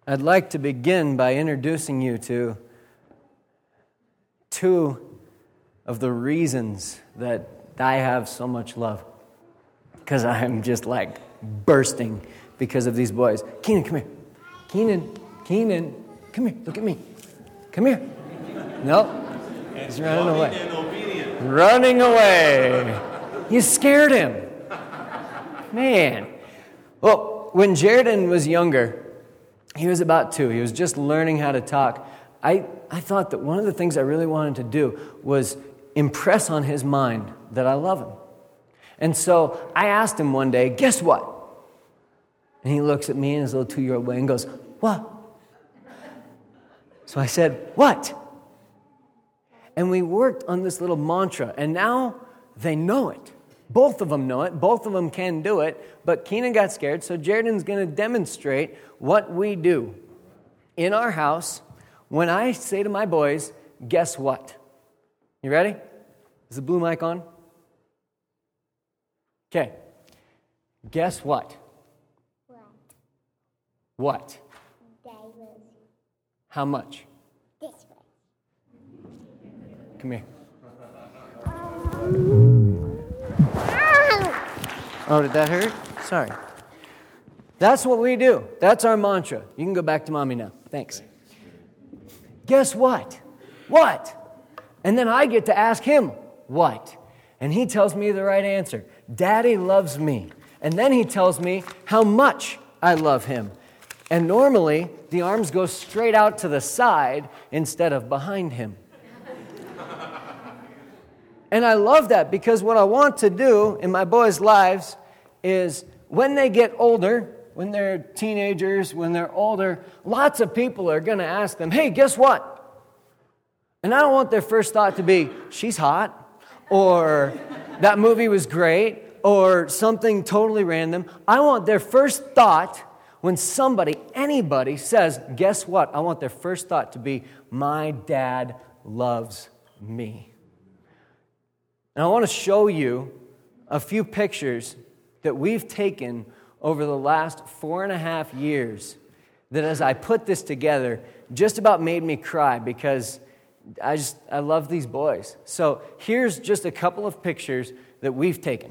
I'd like to begin by introducing you to two of the reasons that I have so much love. Because I am just like bursting because of these boys. Keenan, come here. Keenan, come here. Look at me. Come here. Nope. He's running away. Running away. You scared him. Man. Well, when Jaredon was younger, he was about 2. He was just learning how to talk. I thought that one of the things I really wanted to do was impress on his mind that I love him. And so I asked him one day, guess what? And he looks at me in his little 2-year-old way and goes, what? So I said, what? And we worked on this little mantra, and now they know it. Both of them know it. Both of them can do it. But Keenan got scared, so Jaredon's going to demonstrate what we do in our house when I say to my boys, guess what? You ready? Is the blue mic on? Okay. Guess what? What? David. How much? This way. Come here. Oh, did that hurt? Sorry. That's what we do. That's our mantra. You can go back to mommy now. Thanks. Guess what? What? And then I get to ask him, what? And he tells me the right answer. Daddy loves me. And then he tells me how much I love him. And normally, the arms go straight out to the side instead of behind him. And I love that because what I want to do in my boys' lives is when they get older, when they're teenagers, when they're older, lots of people are going to ask them, hey, guess what? And I don't want their first thought to be, she's hot, or that movie was great, or something totally random. I want their first thought when anybody says, guess what? I want their first thought to be, my dad loves me. And I want to show you a few pictures that we've taken over the last 4.5 years that as I put this together, just about made me cry because I love these boys. So here's just a couple of pictures that we've taken.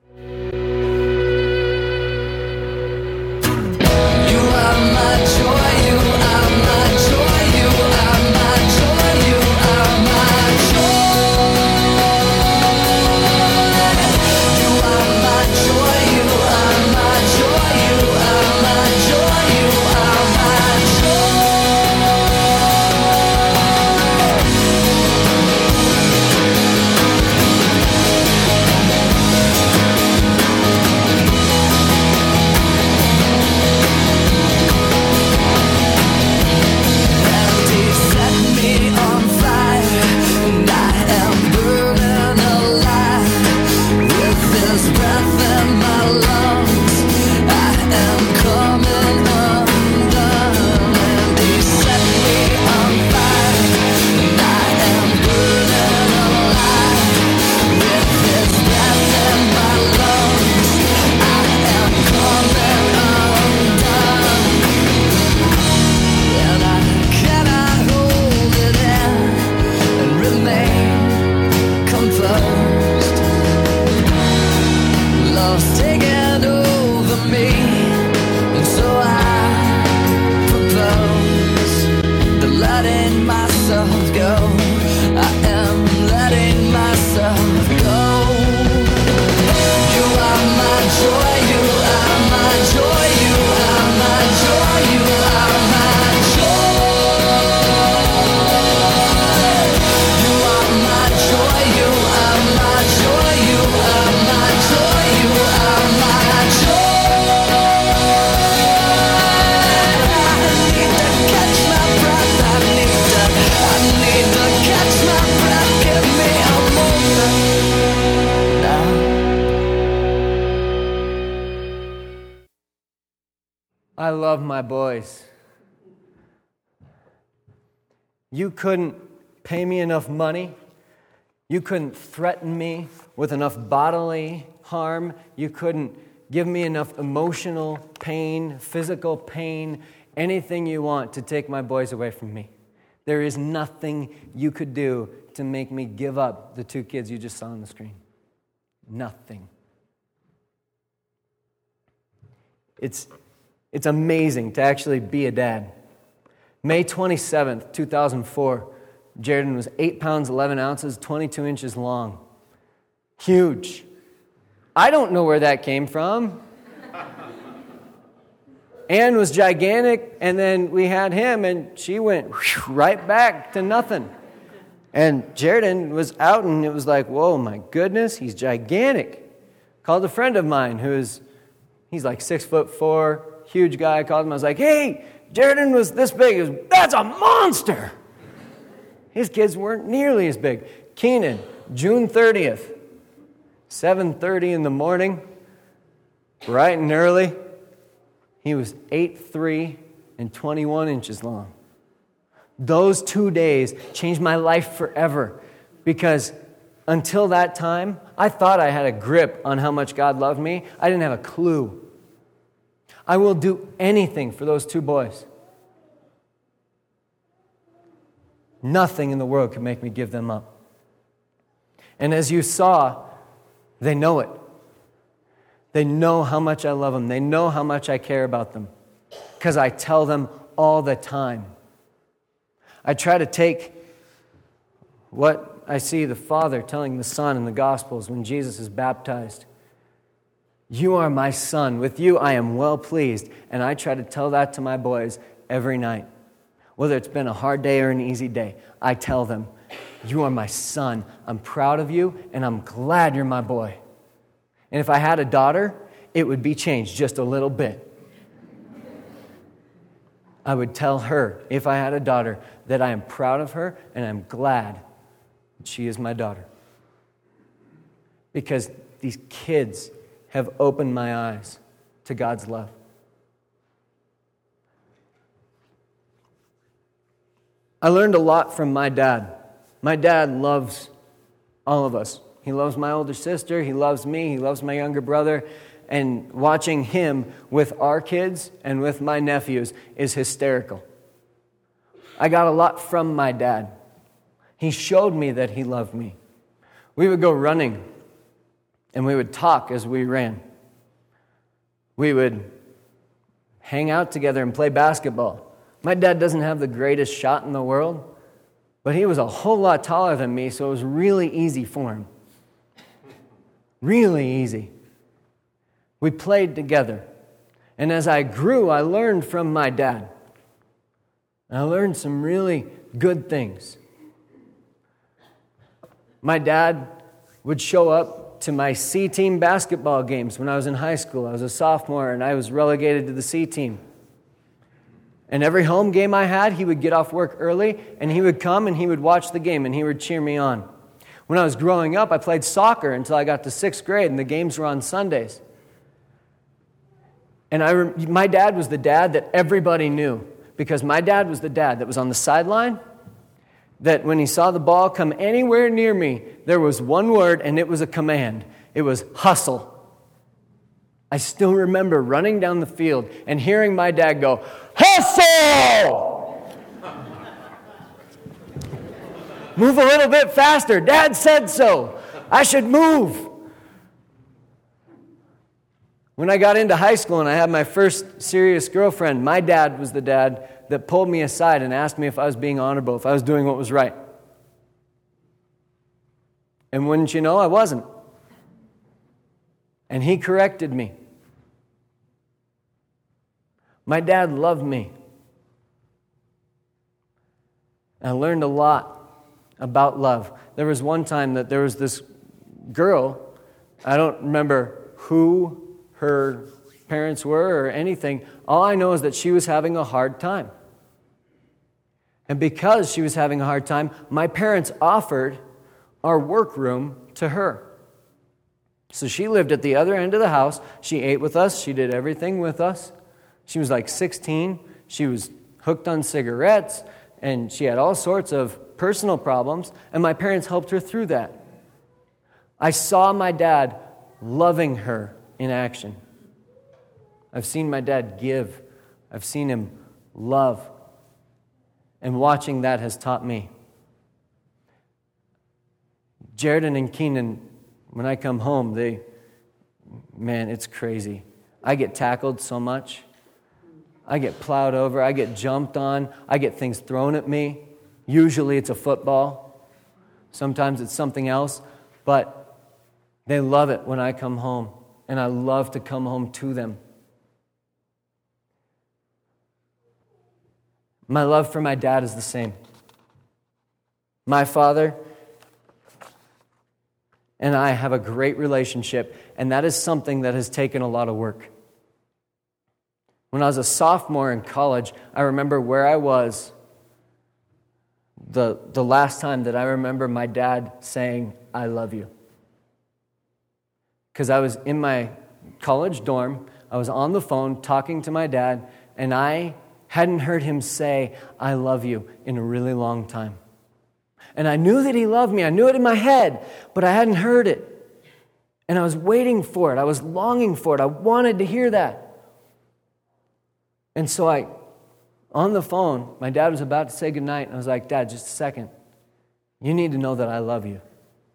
I love my boys. You couldn't pay me enough money. You couldn't threaten me with enough bodily harm. You couldn't give me enough emotional pain, physical pain, anything you want to take my boys away from me. There is nothing you could do to make me give up the 2 kids you just saw on the screen. Nothing. It's amazing to actually be a dad. May 27th, 2004, Jaredon was 8 pounds, 11 ounces, 22 inches long. Huge. I don't know where that came from. Anne was gigantic, and then we had him, and she went right back to nothing. And Jaredon was out, and it was like, whoa, my goodness, he's gigantic. Called a friend of mine he's like 6'4", huge guy. I called him. I was like, hey, Jaredon was this big. He goes, that's a monster. His kids weren't nearly as big. Keenan, June 30th, 7:30 in the morning, bright and early. He was 8'3" and 21 inches long. Those 2 days changed my life forever, because until that time, I thought I had a grip on how much God loved me. I didn't have a clue. I will do anything for those 2 boys. Nothing in the world could make me give them up. And as you saw, they know it. They know how much I love them. They know how much I care about them, because I tell them all the time. I try to take what I see the Father telling the Son in the Gospels when Jesus is baptized. You are my Son. With you I am well pleased. And I try to tell that to my boys every night. Whether it's been a hard day or an easy day, I tell them, you are my son. I'm proud of you, and I'm glad you're my boy. And if I had a daughter, it would be changed just a little bit. I would tell her, if I had a daughter, that I am proud of her, and I'm glad that she is my daughter. Because these kids have opened my eyes to God's love. I learned a lot from my dad. My dad loves all of us. He loves my older sister. He loves me. He loves my younger brother. And watching him with our kids and with my nephews is hysterical. I got a lot from my dad. He showed me that he loved me. We would go running, and we would talk as we ran. We would hang out together and play basketball. My dad doesn't have the greatest shot in the world, but he was a whole lot taller than me, so it was really easy for him. Really easy. We played together. And as I grew, I learned from my dad. I learned some really good things. My dad would show up to my C team basketball games when I was in high school. I was a sophomore, and I was relegated to the C team. And every home game I had, he would get off work early, and he would come and he would watch the game, and he would cheer me on. When I was growing up, I played soccer until I got to 6th grade, and the games were on Sundays. And my dad was the dad that everybody knew, because my dad was the dad that was on the sideline, that when he saw the ball come anywhere near me, there was one word, and it was a command. It was hustle. I still remember running down the field and hearing my dad go, hustle! Move a little bit faster. Dad said so. I should move. When I got into high school and I had my first serious girlfriend, my dad was the dad that pulled me aside and asked me if I was being honorable, if I was doing what was right. And wouldn't you know, I wasn't. And he corrected me. My dad loved me. I learned a lot about love. There was one time that there was this girl, I don't remember who her parents were or anything. All I know is that she was having a hard time. And because she was having a hard time, my parents offered our workroom to her. So she lived at the other end of the house. She ate with us. She did everything with us. She was like 16. She was hooked on cigarettes, and she had all sorts of personal problems, and my parents helped her through that. I saw my dad loving her in action. I've seen my dad give. I've seen him love. And watching that has taught me. Jared and Keenan, when I come home, it's crazy. I get tackled so much. I get plowed over. I get jumped on. I get things thrown at me. Usually it's a football. Sometimes it's something else. But they love it when I come home. And I love to come home to them. My love for my dad is the same. My father and I have a great relationship, and that is something that has taken a lot of work. When I was a sophomore in college, I remember where I was the last time that I remember my dad saying, "I love you." Because I was in my college dorm, I was on the phone talking to my dad, and I hadn't heard him say, "I love you," in a really long time. And I knew that he loved me. I knew it in my head, but I hadn't heard it. And I was waiting for it. I was longing for it. I wanted to hear that. And so on the phone, my dad was about to say goodnight, and I was like, "Dad, just a second. You need to know that I love you."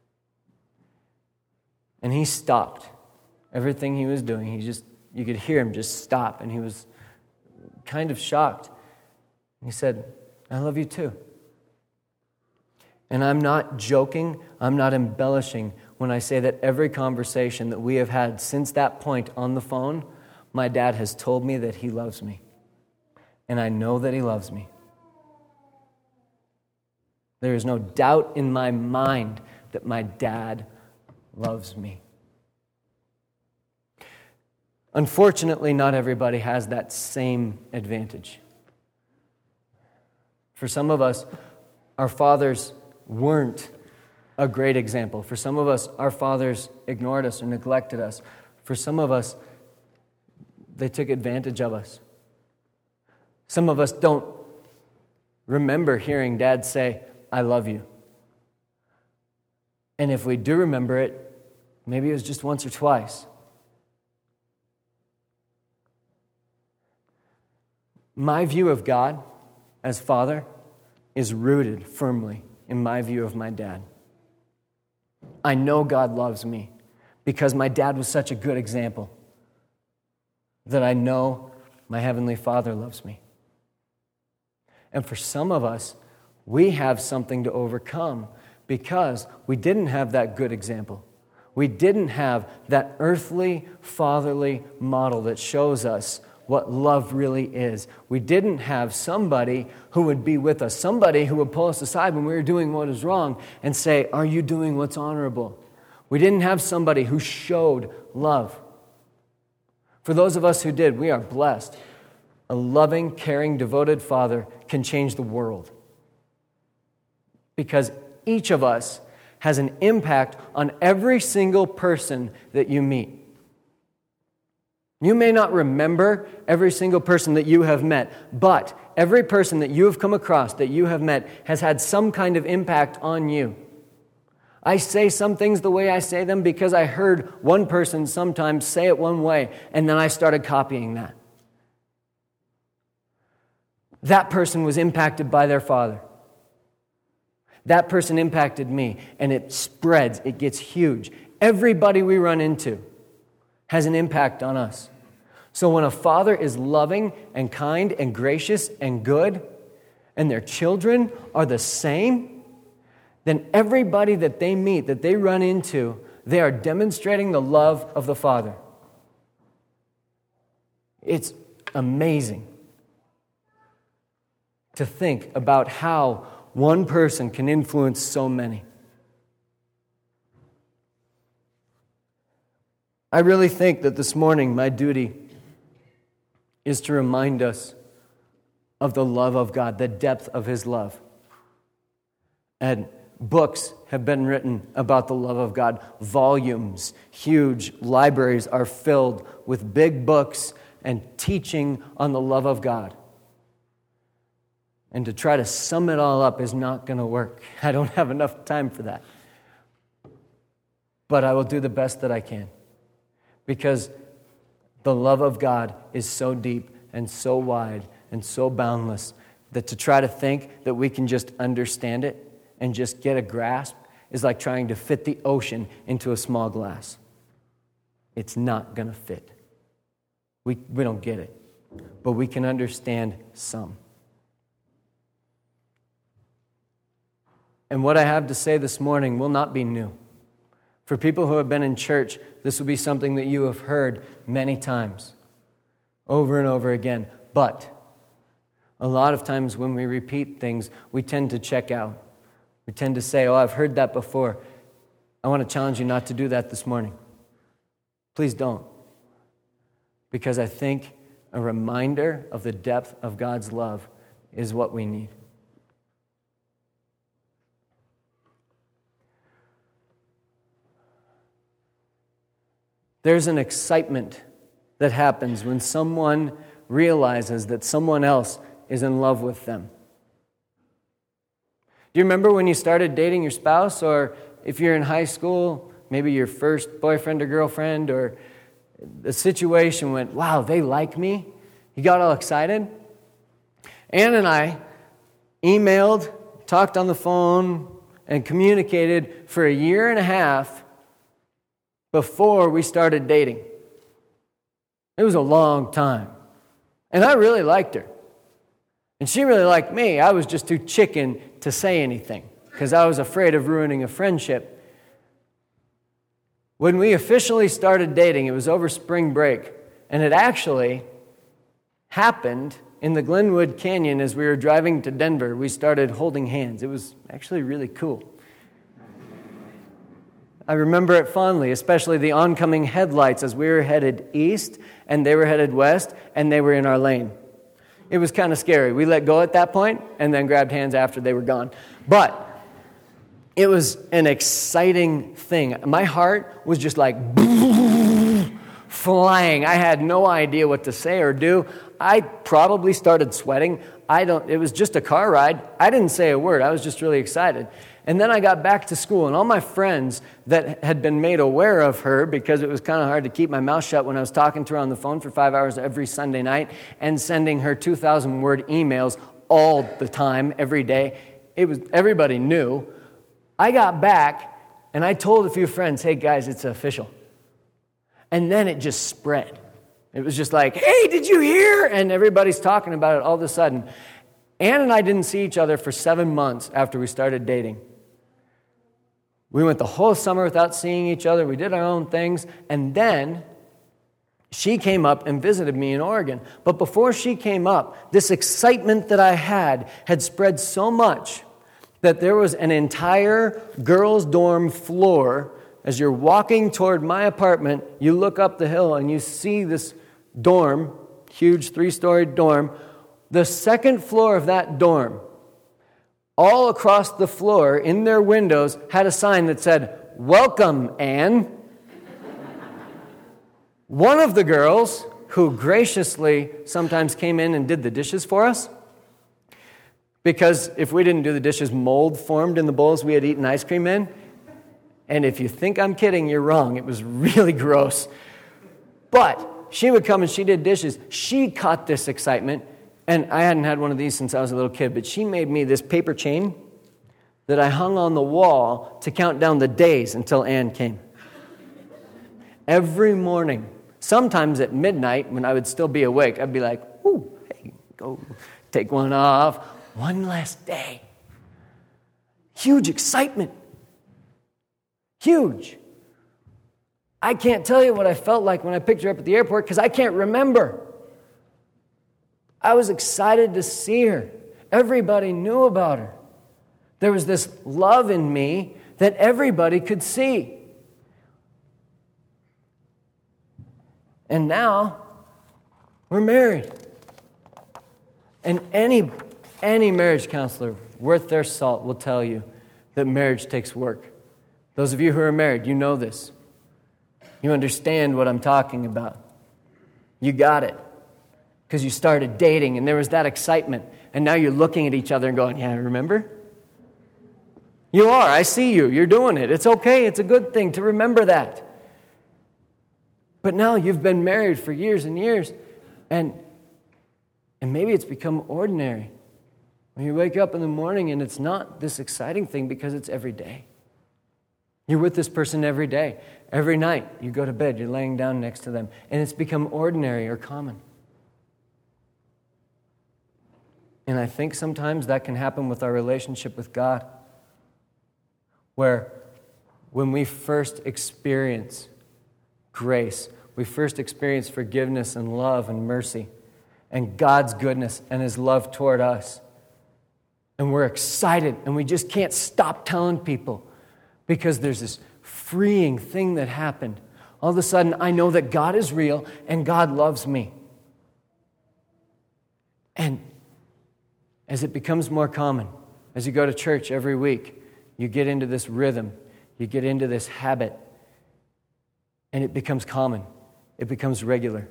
And he stopped everything he was doing. You could hear him just stop, and he was kind of shocked. He said, "I love you too." And I'm not joking, I'm not embellishing when I say that every conversation that we have had since that point on the phone, my dad has told me that he loves me. And I know that he loves me. There is no doubt in my mind that my dad loves me. Unfortunately, not everybody has that same advantage. For some of us, our fathers weren't a great example. For some of us, our fathers ignored us or neglected us. For some of us, they took advantage of us. Some of us don't remember hearing Dad say, "I love you." And if we do remember it, maybe it was just once or twice. My view of God as Father is rooted firmly in my view of my dad. I know God loves me because my dad was such a good example that I know my Heavenly Father loves me. And for some of us, we have something to overcome because we didn't have that good example. We didn't have that earthly, fatherly model that shows us what love really is. We didn't have somebody who would be with us, somebody who would pull us aside when we were doing what is wrong and say, "Are you doing what's honorable?" We didn't have somebody who showed love. For those of us who did, we are blessed. A loving, caring, devoted father can change the world. Because each of us has an impact on every single person that you meet. You may not remember every single person that you have met, but every person that you have come across, that you have met, has had some kind of impact on you. I say some things the way I say them because I heard one person sometimes say it one way, and then I started copying that. That person was impacted by their father. That person impacted me, and it spreads, it gets huge. Everybody we run into has an impact on us. So when a father is loving and kind and gracious and good, and their children are the same, then everybody that they meet, that they run into, they are demonstrating the love of the Father. It's amazing to think about how one person can influence so many. I really think that this morning my duty is to remind us of the love of God, the depth of His love. And books have been written about the love of God. Volumes, huge libraries are filled with big books and teaching on the love of God. And to try to sum it all up is not going to work. I don't have enough time for that. But I will do the best that I can. Because the love of God is so deep and so wide and so boundless that to try to think that we can just understand it and just get a grasp is like trying to fit the ocean into a small glass. It's not going to fit. We don't get it, but we can understand some. And what I have to say this morning will not be new. For people who have been in church, this will be something that you have heard many times, over and over again. But a lot of times when we repeat things, we tend to check out. We tend to say, oh, I've heard that before. I want to challenge you not to do that this morning. Please don't. Because I think a reminder of the depth of God's love is what we need. There's an excitement that happens when someone realizes that someone else is in love with them. Do you remember when you started dating your spouse, or if you're in high school, maybe your first boyfriend or girlfriend, or the situation went, wow, they like me? You got all excited? Ann and I emailed, talked on the phone, and communicated for a year and a half before we started dating. It was a long time. And I really liked her. And she really liked me. I was just too chicken to say anything because I was afraid of ruining a friendship. When we officially started dating, it was over spring break. And it actually happened in the Glenwood Canyon as we were driving to Denver. We started holding hands. It was actually really cool. I remember it fondly, especially the oncoming headlights as we were headed east and they were headed west and they were in our lane. It was kind of scary. We let go at that point and then grabbed hands after they were gone. But it was an exciting thing. My heart was just like flying. I had no idea what to say or do. I probably started sweating. It was just a car ride. I didn't say a word. I was just really excited. And then I got back to school, and all my friends that had been made aware of her, because it was kind of hard to keep my mouth shut when I was talking to her on the phone for 5 hours every Sunday night and sending her 2,000-word emails all the time, every day. Everybody knew. I got back, and I told a few friends, hey, guys, it's official. And then it just spread. It was just like, hey, did you hear? And everybody's talking about it all of a sudden. Ann and I didn't see each other for 7 months after we started dating. We went the whole summer without seeing each other. We did our own things. And then she came up and visited me in Oregon. But before she came up, this excitement that I had spread so much that there was an entire girls' dorm floor. As you're walking toward my apartment, you look up the hill and you see this dorm, huge 3-story dorm. The second floor of that dorm, all across the floor in their windows, had a sign that said, "Welcome, Ann." One of the girls, who graciously sometimes came in and did the dishes for us, because if we didn't do the dishes, mold formed in the bowls we had eaten ice cream in. And if you think I'm kidding, you're wrong. It was really gross. But she would come and she did dishes. She caught this excitement. And I hadn't had one of these since I was a little kid, but she made me this paper chain that I hung on the wall to count down the days until Ann came. Every morning, sometimes at midnight when I would still be awake, I'd be like, ooh, hey, go take one off. One less day. Huge excitement. Huge. I can't tell you what I felt like when I picked her up at the airport because I can't remember. I was excited to see her. Everybody knew about her. There was this love in me that everybody could see. And now, we're married. And any marriage counselor worth their salt will tell you that marriage takes work. Those of you who are married, you know this. You understand what I'm talking about. You got it. Because you started dating and there was that excitement. And now you're looking at each other and going, yeah, remember? You are. I see you. You're doing it. It's okay. It's a good thing to remember that. But now you've been married for years and years. And And maybe it's become ordinary. When you wake up in the morning and it's not this exciting thing because it's every day. You're with this person every day. Every night you go to bed, you're laying down next to them. And it's become ordinary or common. And I think sometimes that can happen with our relationship with God. Where when we first experience grace, we first experience forgiveness and love and mercy and God's goodness and His love toward us. And we're excited, and we just can't stop telling people because there's this freeing thing that happened. All of a sudden, I know that God is real and God loves me. And as it becomes more common, as you go to church every week, you get into this rhythm, you get into this habit, and it becomes common. It becomes regular.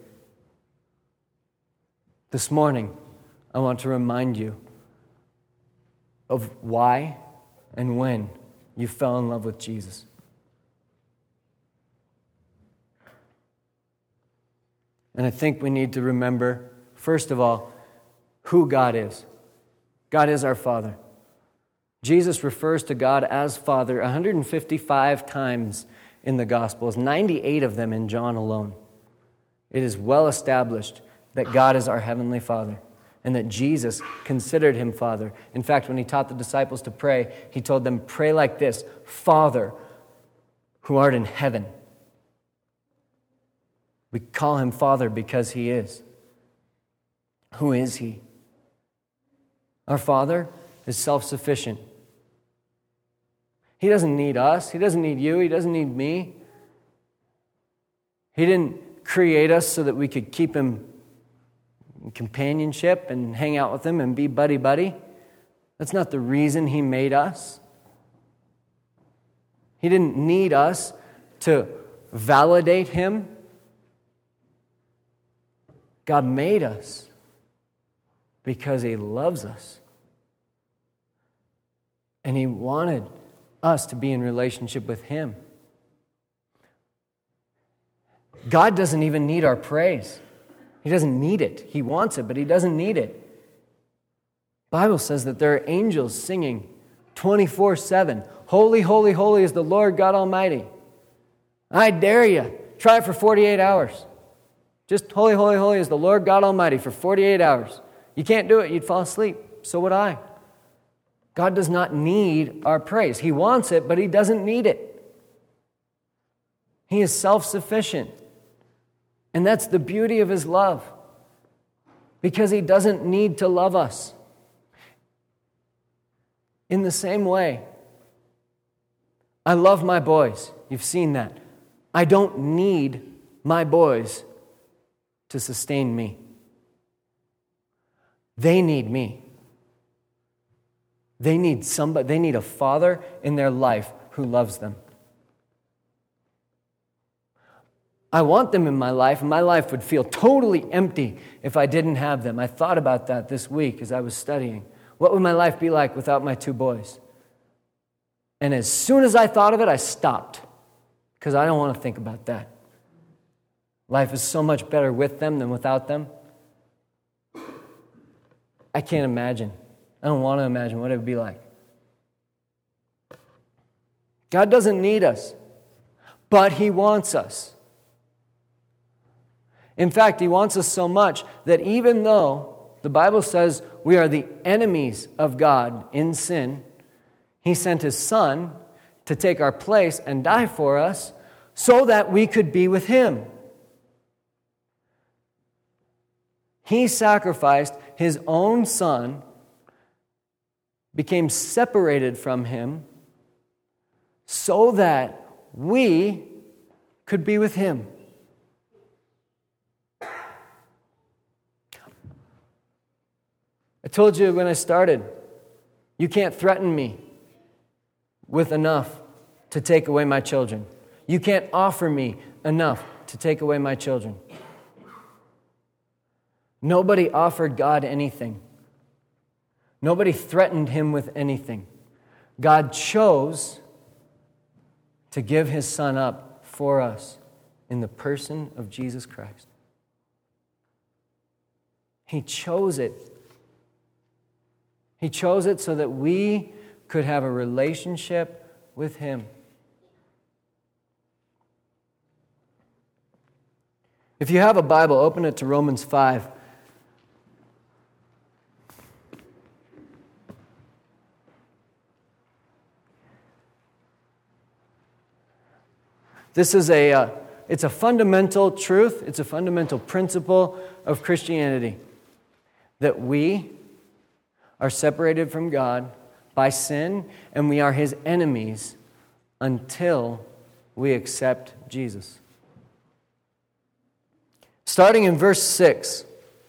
This morning, I want to remind you of why and when you fell in love with Jesus. And I think we need to remember, first of all, who God is. God is our Father. Jesus refers to God as Father 155 times in the Gospels, 98 of them in John alone. It is well established that God is our Heavenly Father, and that Jesus considered Him Father. In fact, when He taught the disciples to pray, He told them, pray like this, Father, who art in heaven. We call Him Father because He is. Who is He? Our Father is self-sufficient. He doesn't need us. He doesn't need you. He doesn't need me. He didn't create us so that we could keep Him companionship and hang out with Him and be buddy-buddy. That's not the reason He made us. He didn't need us to validate Him. God made us because He loves us. And He wanted us to be in relationship with Him. God doesn't even need our praise. He doesn't need it. He wants it, but He doesn't need it. The Bible says that there are angels singing 24/7. Holy, holy, holy is the Lord God Almighty. I dare you. Try it for 48 hours. Just holy, holy, holy is the Lord God Almighty for 48 hours. You can't do it. You'd fall asleep. So would I. God does not need our praise. He wants it, but He doesn't need it. He is self-sufficient. And that's the beauty of His love. Because He doesn't need to love us. In the same way, I love my boys. You've seen that. I don't need my boys to sustain me. They need me. They need somebody. They need a father in their life who loves them. I want them in my life, and my life would feel totally empty if I didn't have them. I thought about that this week as I was studying. What would my life be like without my two boys? And as soon as I thought of it, I stopped, because I don't want to think about that. Life is so much better with them than without them. I can't imagine. I don't want to imagine what it would be like. God doesn't need us, but He wants us. In fact, He wants us so much that even though the Bible says we are the enemies of God in sin, He sent His Son to take our place and die for us so that we could be with Him. He sacrificed His own Son, became separated from Him so that we could be with Him. I told you when I started, you can't threaten me with enough to take away my children. You can't offer me enough to take away my children. Nobody offered God anything. Nobody threatened Him with anything. God chose to give His Son up for us in the person of Jesus Christ. He chose it. He chose it so that we could have a relationship with Him. If you have a Bible, open it to Romans 5. This is it's a fundamental truth, it's a fundamental principle of Christianity, that we are separated from God by sin, and we are His enemies until we accept Jesus. Starting in verse 6,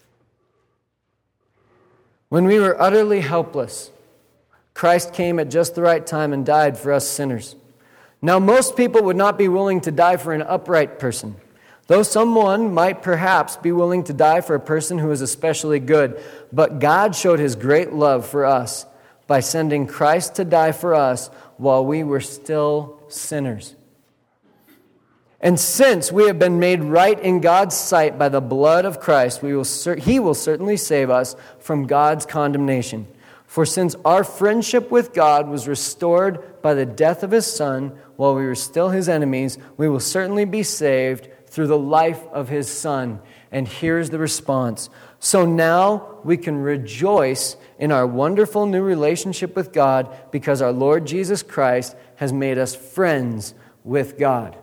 when we were utterly helpless, Christ came at just the right time and died for us sinners. Now, most people would not be willing to die for an upright person, though someone might perhaps be willing to die for a person who is especially good. But God showed His great love for us by sending Christ to die for us while we were still sinners. And since we have been made right in God's sight by the blood of Christ, He will certainly save us from God's condemnation. For since our friendship with God was restored by the death of His Son, while we were still His enemies, we will certainly be saved through the life of His Son. And here's the response. So now we can rejoice in our wonderful new relationship with God because our Lord Jesus Christ has made us friends with God.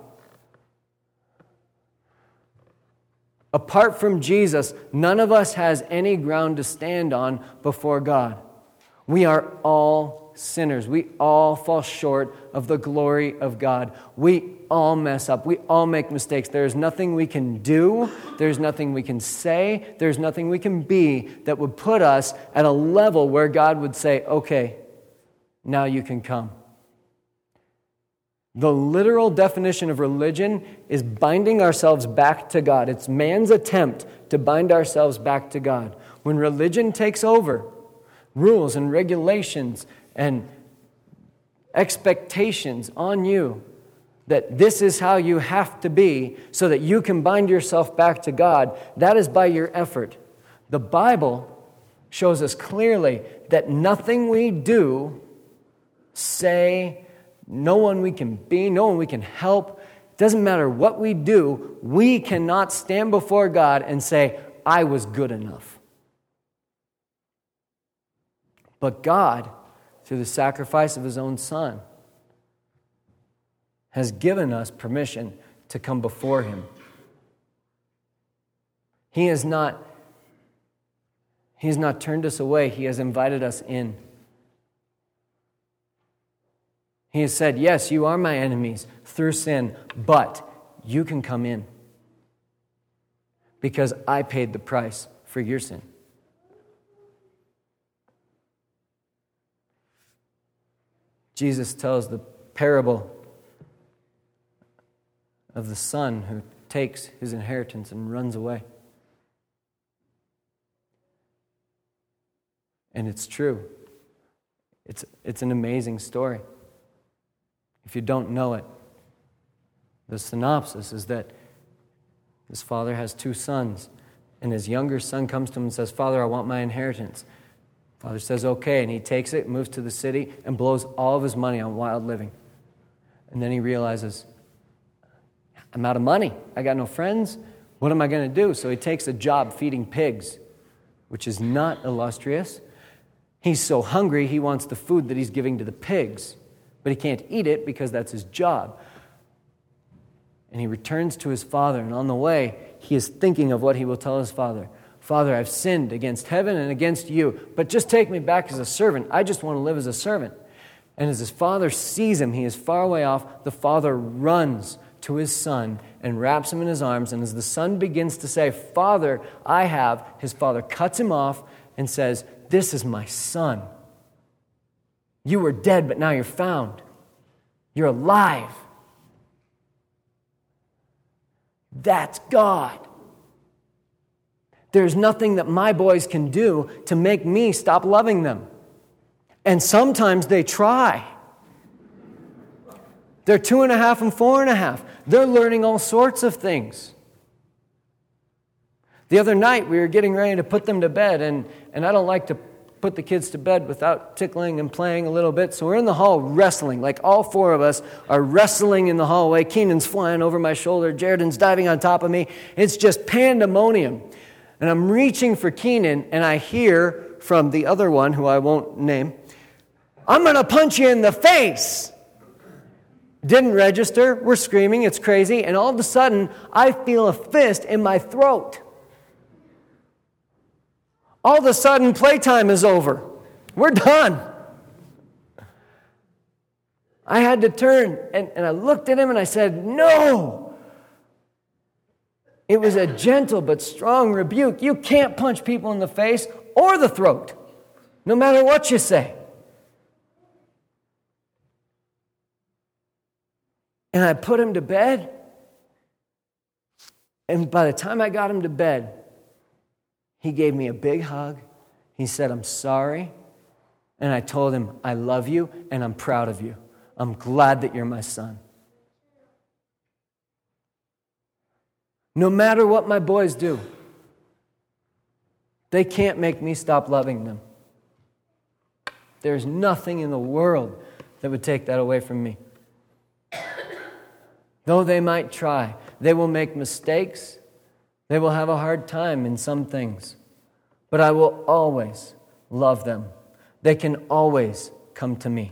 Apart from Jesus, none of us has any ground to stand on before God. We are all sinners. We all fall short of the glory of God. We all mess up. We all make mistakes. There is nothing we can do. There's nothing we can say. There's nothing we can be that would put us at a level where God would say, okay, now you can come. The literal definition of religion is binding ourselves back to God. It's man's attempt to bind ourselves back to God. When religion takes over, rules and regulations and expectations on you that this is how you have to be so that you can bind yourself back to God, that is by your effort. The Bible shows us clearly that nothing we do, say, no one we can be, no one we can help, doesn't matter what we do, we cannot stand before God and say, I was good enough. But God, through the sacrifice of His own Son, has given us permission to come before Him. He has not turned us away. He has invited us in. He has said, yes, you are my enemies through sin, but you can come in because I paid the price for your sin. Jesus tells the parable of the son who takes his inheritance and runs away. And it's true. It's an amazing story. If you don't know it, the synopsis is that this father has two sons, and his younger son comes to him and says, Father, I want my inheritance. Father says, okay, and he takes it, moves to the city, and blows all of his money on wild living. And then he realizes, I'm out of money. I got no friends. What am I going to do? So he takes a job feeding pigs, which is not illustrious. He's so hungry, he wants the food that he's giving to the pigs, but he can't eat it because that's his job. And he returns to his father, and on the way, he is thinking of what he will tell his father. Father, I've sinned against heaven and against you, but just take me back as a servant. I just want to live as a servant. And as his father sees him, he is far away off. The father runs to his son and wraps him in his arms. And as the son begins to say, Father, I have, his father cuts him off and says, this is my son. You were dead, but now you're found. You're alive. That's God. There's nothing that my boys can do to make me stop loving them. And sometimes they try. They're 2.5 and 4.5. They're learning all sorts of things. The other night, we were getting ready to put them to bed, and I don't like to put the kids to bed without tickling and playing a little bit. So we're in the hall wrestling. Like all four of us are wrestling in the hallway. Keenan's flying over my shoulder. Jaredon's diving on top of me. It's just pandemonium. And I'm reaching for Keenan, and I hear from the other one, who I won't name, "I'm going to punch you in the face." Didn't register. We're screaming. It's crazy. And all of a sudden, I feel a fist in my throat. All of a sudden, playtime is over. We're done. I had to turn, and I looked at him, and I said, "No." It was a gentle but strong rebuke. You can't punch people in the face or the throat, no matter what you say. And I put him to bed, and by the time I got him to bed, he gave me a big hug. He said, "I'm sorry." And I told him, "I love you, and I'm proud of you. I'm glad that you're my son." No matter what my boys do, they can't make me stop loving them. There's nothing in the world that would take that away from me. Though they might try, they will make mistakes. They will have a hard time in some things. But I will always love them. They can always come to me.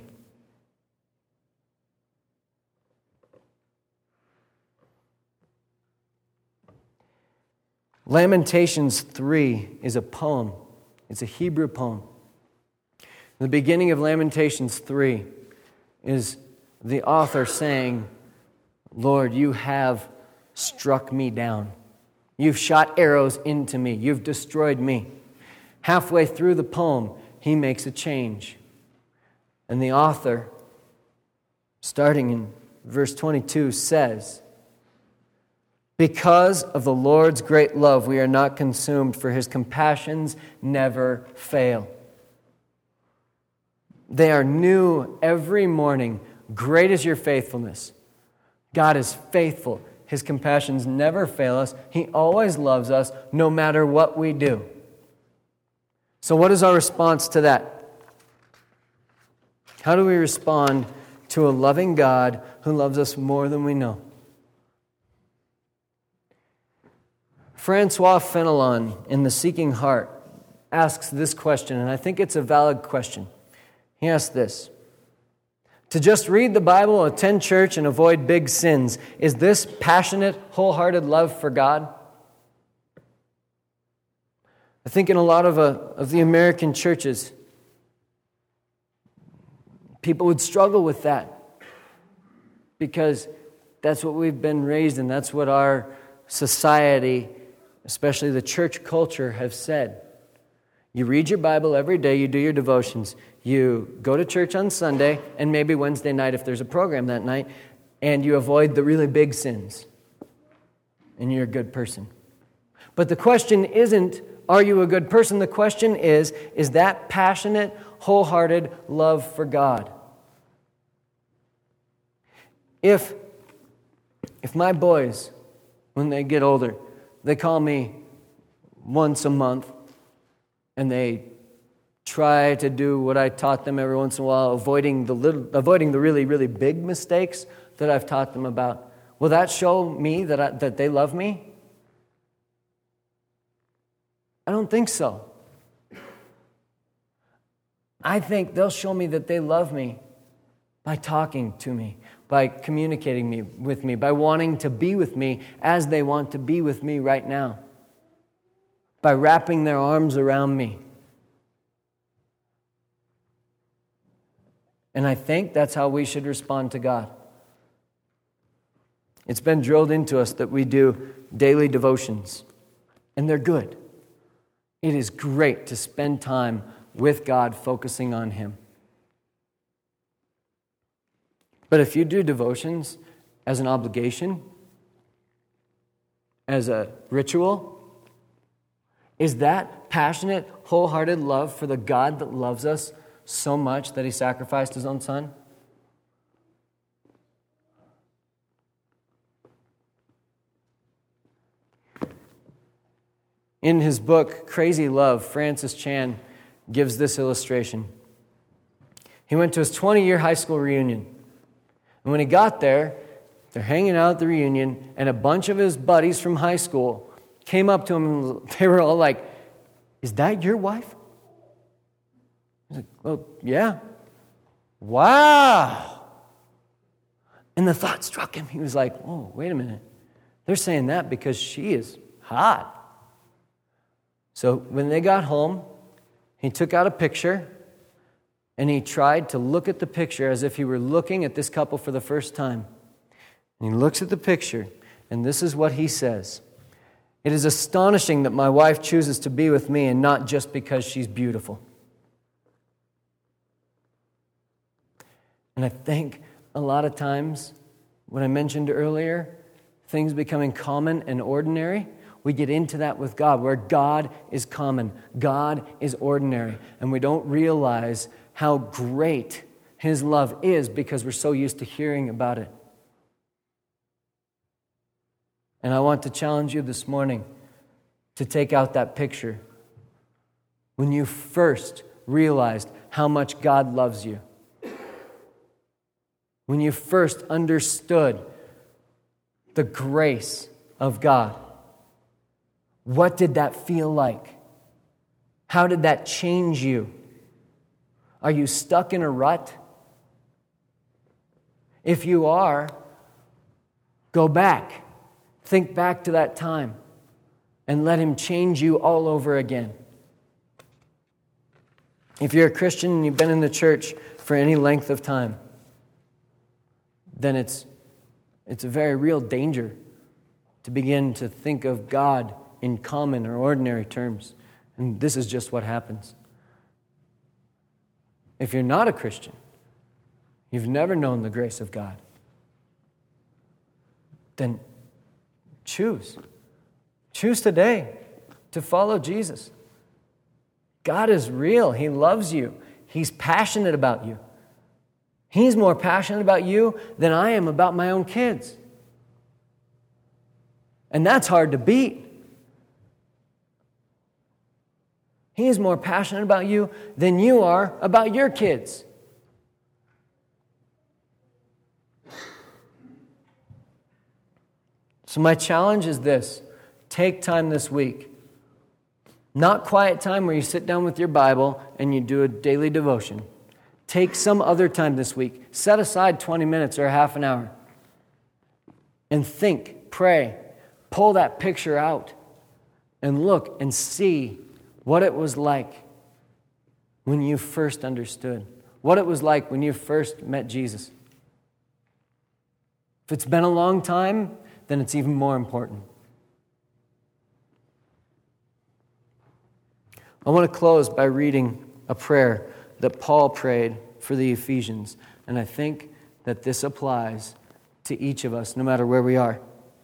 Lamentations 3 is a poem. It's a Hebrew poem. The beginning of Lamentations 3 is the author saying, "Lord, you have struck me down. You've shot arrows into me. You've destroyed me." Halfway through the poem, he makes a change. And the author, starting in verse 22, says, "Because of the Lord's great love, we are not consumed, for his compassions never fail. They are new every morning. Great is your faithfulness." God is faithful. His compassions never fail us. He always loves us, no matter what we do. So what is our response to that? How do we respond to a loving God who loves us more than we know? Francois Fenelon, in The Seeking Heart, asks this question, and I think it's a valid question. He asks this: to just read the Bible, attend church, and avoid big sins, is this passionate, wholehearted love for God? I think in a lot of the American churches, people would struggle with that because that's what we've been raised in. That's what our society, especially the church culture, have said. You read your Bible every day, you do your devotions, you go to church on Sunday, and maybe Wednesday night if there's a program that night, and you avoid the really big sins, and you're a good person. But the question isn't, are you a good person? The question is that passionate, wholehearted love for God? If my boys, when they get older, they call me once a month, and they try to do what I taught them every once in a while, avoiding the really, really big mistakes that I've taught them about, will that show me that they love me? I don't think so. I think they'll show me that they love me by talking to me, by communicating with me, by wanting to be with me as they want to be with me right now, by wrapping their arms around me. And I think that's how we should respond to God. It's been drilled into us that we do daily devotions, and they're good. It is great to spend time with God, focusing on Him. But if you do devotions as an obligation, as a ritual, is that passionate, wholehearted love for the God that loves us so much that He sacrificed His own Son? In his book, Crazy Love, Francis Chan gives this illustration. He went to his 20-year high school reunion. And when he got there, they're hanging out at the reunion, and a bunch of his buddies from high school came up to him, and they were all like, "Is that your wife?" He's like, "Well, yeah." "Wow." And the thought struck him. He was like, "Oh, wait a minute. They're saying that because she is hot." So when they got home, he took out a picture, and he tried to look at the picture as if he were looking at this couple for the first time. And he looks at the picture, and this is what he says. "It is astonishing that my wife chooses to be with me and not just because she's beautiful." And I think a lot of times, what I mentioned earlier, things becoming common and ordinary, we get into that with God, where God is common, God is ordinary, and we don't realize how great His love is because we're so used to hearing about it. And I want to challenge you this morning to take out that picture. When you first realized how much God loves you, when you first understood the grace of God, what did that feel like? How did that change you? Are you stuck in a rut? If you are, go back. Think back to that time and let Him change you all over again. If you're a Christian and you've been in the church for any length of time, then it's a very real danger to begin to think of God in common or ordinary terms. And this is just what happens. If you're not a Christian, you've never known the grace of God, then choose. Choose today to follow Jesus. God is real. He loves you. He's passionate about you. He's more passionate about you than I am about my own kids. And that's hard to beat. He is more passionate about you than you are about your kids. So my challenge is this. Take time this week. Not quiet time where you sit down with your Bible and you do a daily devotion. Take some other time this week. Set aside 20 minutes or half an hour. And think, pray, pull that picture out and look and see what it was like when you first understood. What it was like when you first met Jesus. If it's been a long time, then it's even more important. I want to close by reading a prayer that Paul prayed for the Ephesians. And I think that this applies to each of us, no matter where we are.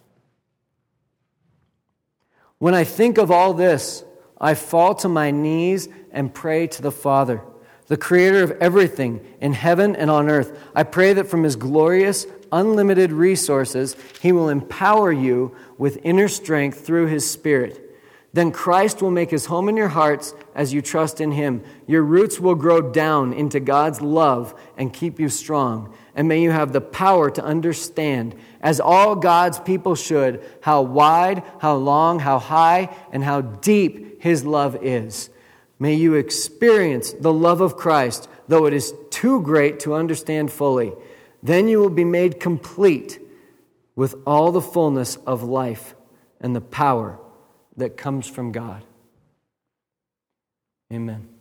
When I think of all this, I fall to my knees and pray to the Father, the Creator of everything in heaven and on earth. I pray that from His glorious, unlimited resources, He will empower you with inner strength through His Spirit. Then Christ will make His home in your hearts as you trust in Him. Your roots will grow down into God's love and keep you strong. And may you have the power to understand, as all God's people should, how wide, how long, how high, and how deep His love is. May you experience the love of Christ, though it is too great to understand fully. Then you will be made complete with all the fullness of life and the power that comes from God. Amen.